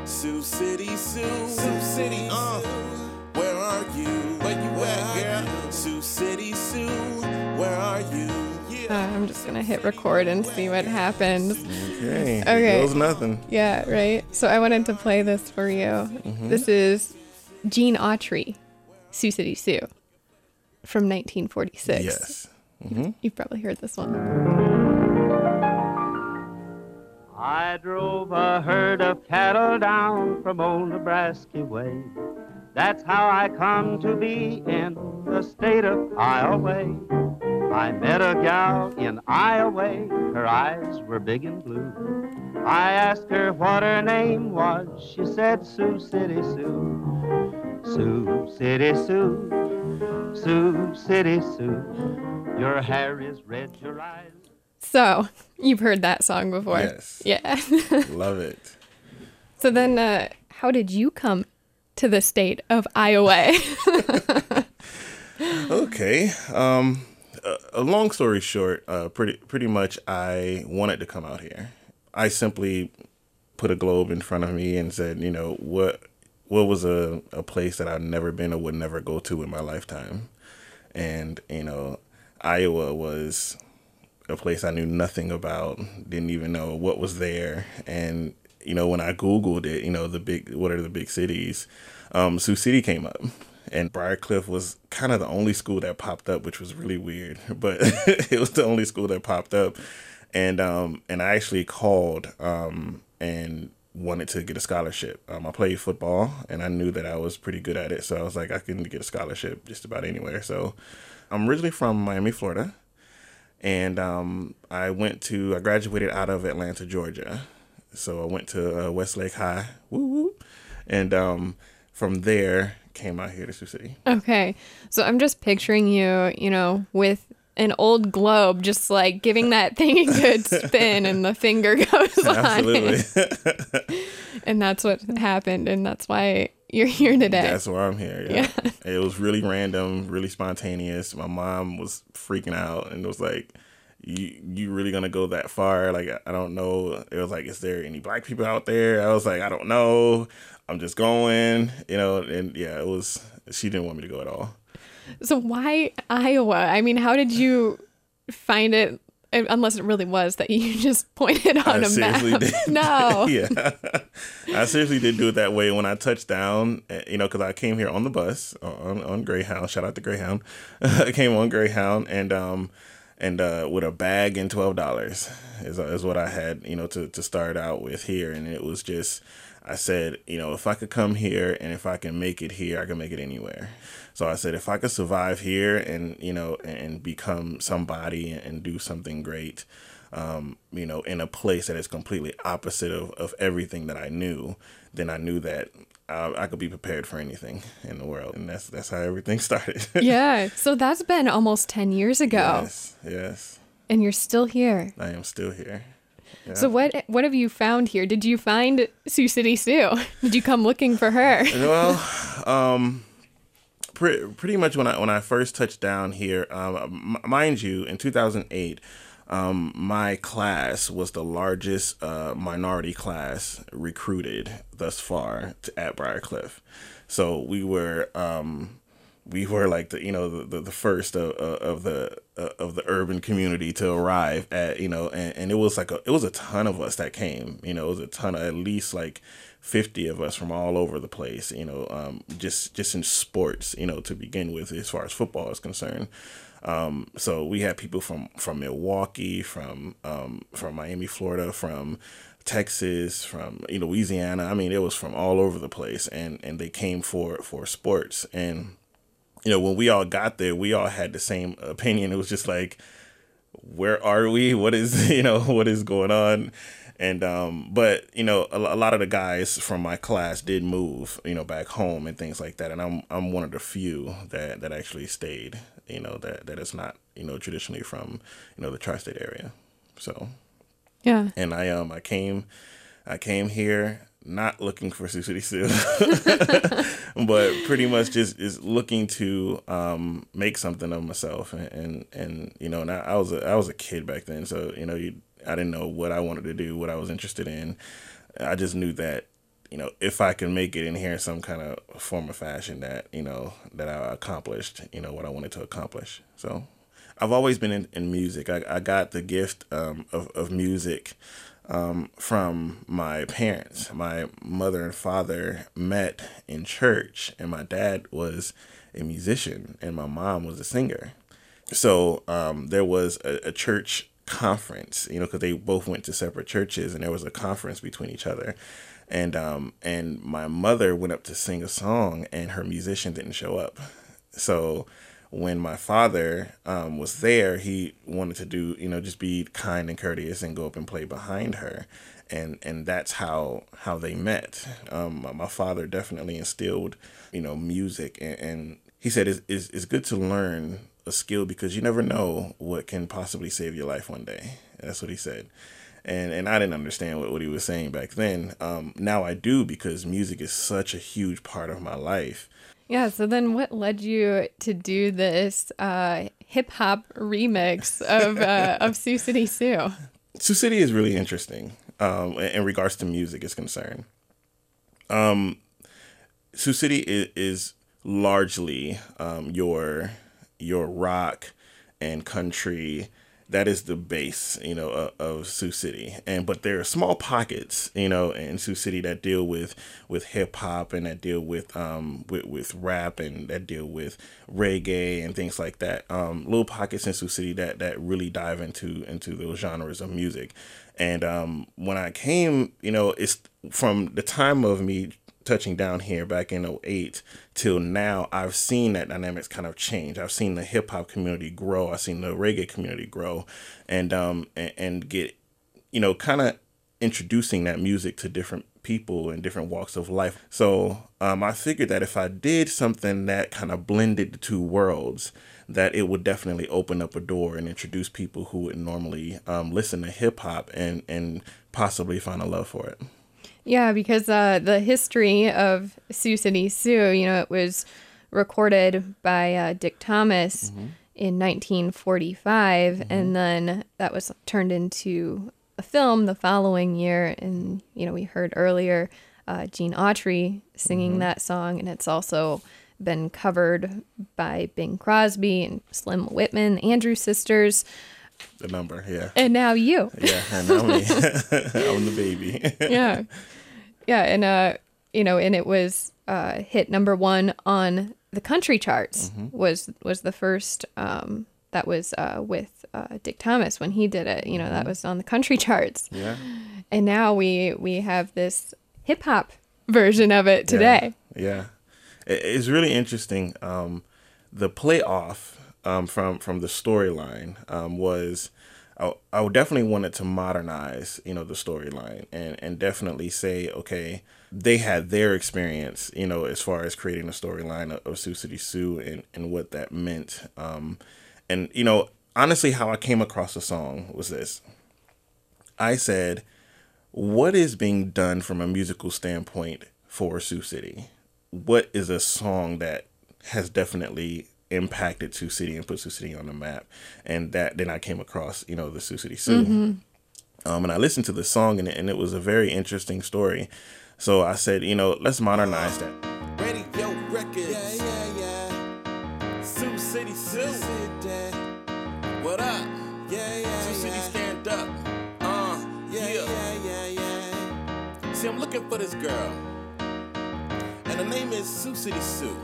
Sioux City, Sioux City, where are you? Where you at, girl? Sioux City, Sioux, where are you? I'm just gonna hit record and see what happens. Okay. Okay. It goes nothing. Yeah, right? So I wanted to play this for you. Mm-hmm. This is Gene Autry, Sioux City Sioux, from 1946. Yes. Mm-hmm. You've probably heard this one. I drove a herd of cattle down from old Nebraska way. That's how I come to be in the state of Iowa. I met a gal in Iowa, her eyes were big and blue. I asked her what her name was, she said Sioux City Sioux. Sioux City Sioux, Sioux City Sioux. Your hair is red, your eyes. So, you've heard that song before. Yes. Yeah. Love it. So then, how did you come to the state of Iowa? Okay. A long story short, pretty much I wanted to come out here. I simply put a globe in front of me and said, what was a place that I've never been or would never go to in my lifetime. And, Iowa was a place I knew nothing about, didn't even know what was there. And, when I Googled it, what are the big cities? Sioux City came up. And Briarcliff was kind of the only school that popped up, which was really weird, but it was the only school that popped up. And I actually called and wanted to get a scholarship. I played football and I knew that I was pretty good at it. So I was like, I can get a scholarship just about anywhere. So I'm originally from Miami, Florida. And I graduated out of Atlanta, Georgia. So I went to Westlake High. Woo woo. And from there, came out here to Sioux City. Okay. So I'm just picturing you, with an old globe, just like giving that thing a good spin and the finger goes on Absolutely. it. And that's what happened. And that's why you're here today. That's why I'm here. Yeah. It was really random, really spontaneous. My mom was freaking out and was like, you really gonna go that far? Like, I don't know. It was like, is there any black people out there? I was like, I don't know. I'm just going, and yeah, she didn't want me to go at all. So why Iowa? I mean, how did you find it? Unless it really was that you just pointed on a map. Did. No. Yeah. I seriously did do it that way when I touched down, because I came here on the bus, on Greyhound. Shout out to Greyhound. I came on Greyhound and with a bag and $12 is what I had, to start out with here. And it was just, I said, if I could come here and if I can make it here, I can make it anywhere. So I said, if I could survive here and, and become somebody and do something great, in a place that is completely opposite of everything that I knew, then I knew that I could be prepared for anything in the world. And that's how everything started. Yeah. So that's been almost 10 years ago. Yes. And you're still here. I am still here. Yeah. So what have you found here? Did you find Sioux City Sioux? Did you come looking for her? Well, pretty much when I first touched down here, mind you, in 2008, my class was the largest minority class recruited thus far at Briarcliff. So we were like the first of the urban community to arrive at, and it was a ton of us that came. It was a ton of at least like 50 of us from all over the place, just in sports, to begin with, as far as football is concerned. So we had people from Milwaukee, from Miami, Florida, from Texas, from Louisiana. I mean, it was from all over the place, and they came for sports. And when we all got there, we all had the same opinion. It was just like, where are we? What is what is going on? And but a lot of the guys from my class did move back home and things like that. And I'm one of the few that actually stayed. That is not traditionally from the tri-state area. So yeah. And I came here not looking for Sioux City Sioux, but pretty much just is looking to make something of myself. And I was a kid back then, so I didn't know what I wanted to do, what I was interested in. I just knew that if I can make it in here in some kind of form or fashion that, that I accomplished, what I wanted to accomplish. So I've always been in music. I got the gift of music from my parents. My mother and father met in church, and my dad was a musician and my mom was a singer. So there was a church conference, because they both went to separate churches, and there was a conference between each other. And my mother went up to sing a song, and her musician didn't show up. So when my father was there, he wanted to do, just be kind and courteous and go up and play behind her. And that's how they met. My father definitely instilled, music. And he said it's good to learn a skill because you never know what can possibly save your life one day. That's what he said. And I didn't understand what he was saying back then. Now I do, because music is such a huge part of my life. Yeah, so then what led you to do this hip-hop remix of Sioux City Sue? Sioux City is really interesting in regards to music is concerned. Sioux City is largely your rock and country. That is the base, of Sioux City. But there are small pockets, in Sioux City that deal with hip hop, and that deal with rap, and that deal with reggae and things like that. Little pockets in Sioux City that really dive into those genres of music. And when I came, it's from the time of me touching down here back in 2008 till now, I've seen that dynamics kind of change. I've seen the hip hop community grow. I've seen the reggae community grow, and get, kind of introducing that music to different people in different walks of life. So I figured that if I did something that kind of blended the two worlds, that it would definitely open up a door and introduce people who would normally listen to hip hop and possibly find a love for it. Yeah, because the history of Sioux City Sue, it was recorded by Dick Thomas in 1945, and then that was turned into a film the following year. And, we heard earlier Gene Autry singing that song, and it's also been covered by Bing Crosby and Slim Whitman, Andrews Sisters. The number, yeah. And now you. Yeah, and now me. I'm the baby. Yeah. Yeah, and and it was hit number 1 on the country charts. Was the first that was with Dick Thomas when he did it. That was on the country charts. Yeah. And now we have this hip hop version of it today. Yeah. It's really interesting. The playoff from the storyline was, I would definitely wanted to modernize, the storyline and definitely say, okay, they had their experience, as far as creating the storyline of Sioux City Sue and what that meant. And honestly, how I came across the song was this. I said, what is being done from a musical standpoint for Sioux City? What is a song that has definitely impacted Sioux City and put Sioux City on the map? And then I came across, the Sioux City Sue. And I listened to the song, and it was a very interesting story. So I said, let's modernize that. Radio Records. Yeah. Sioux City Sue. What up? Sioux City stand up. Yeah. See, I'm looking for this girl, and her name is Sioux City Sue.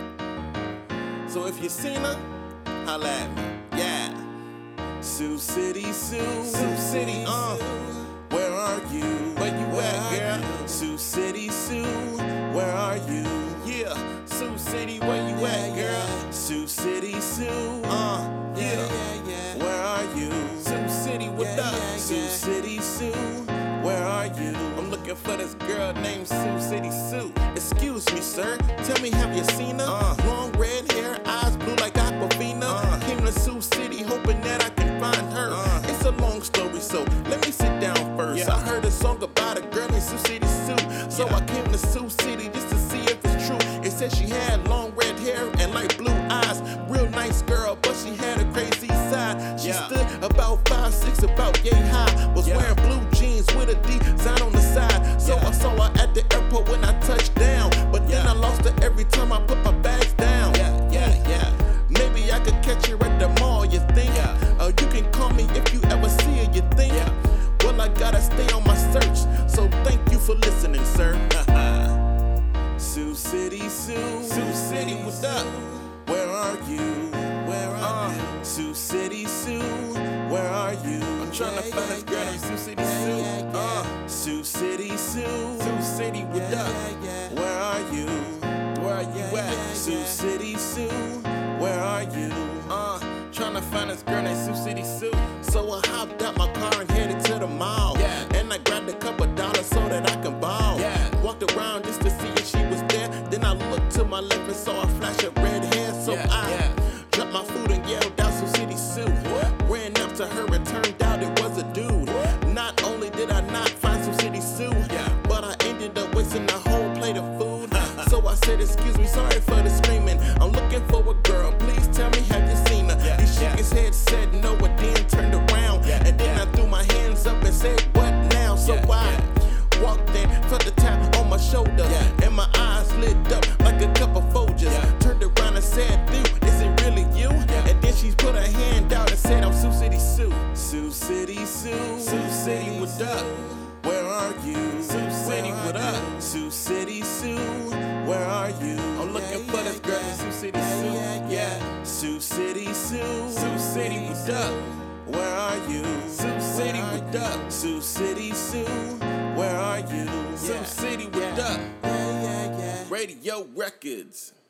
So if you seen her, holla at me. Yeah. Sioux City Sue. Sioux City, where are you? Where you at, girl? Sioux City Sue, where are you? Yeah. Sioux City, where you at, girl? Sioux City Sue, yeah. Where are you? Sioux City, what up? Sioux City Sue, where are you? I'm looking for this girl named Sioux City Sue. Excuse me, sir. Tell me, have you seen her? Long red hair, eyes blue like Aquafina. Came to Sioux City hoping that I can find her. It's a long story, so let me sit down first. I heard a song about a girl named Sioux City Sue, so I came to Sioux City just to see if it's true. It said she had long red hair and light blue eyes. Real nice girl, but she had a crazy side. She stood about 5'6", about yay high. Was wearing blue jeans with a design on the side. So I saw her at the airport question, sir. Sioux City, Sioux. Sioux City, what's up? Where are you? Where are you? Sioux City, Sioux. Where are you? I'm trying to find this girl named Sioux City, Sioux. Sioux City, Sioux. Sioux City, what up? Where are you? Where are you at? Sioux City, Sioux. Where are you? Trying to find this girl named Sioux City, Sioux. So I hopped out my car and headed to the mall. And I grabbed a couple dollars so that I can ball. Walked around just to see if she was there. Then I looked to my left and saw a flash of red hair. So I dropped my food and yelled out Sioux City, Sioux. Ran up to her and turned out it was a dude. Not only did I not find Sioux City, Sioux, but I ended up wasting a whole plate of food. So I said, excuse me, sorry for the screaming. I'm looking for a girl, please tell me, have you seen her? He shook his head, said no, and then turned around. And then I threw my hands up and said, what now? So I walked in, felt the tap on my shoulder, and my eyes lit up like a cup of Folgers. Turned around and said, dude, is it really you? And then she put her hand out and said, I'm Sioux City, Sioux. Sioux City, Sioux. Sioux City, what up? Where are you? Sioux City, what up? Sioux City, Sioux. Where are you? I'm looking for this girl in Sioux City, Sioux. Sioux City, Sioux. Sioux City, what up? Where are you? Sioux City, what up? Sioux City, Sioux. Where are you? Sioux City, what up? Radio Records.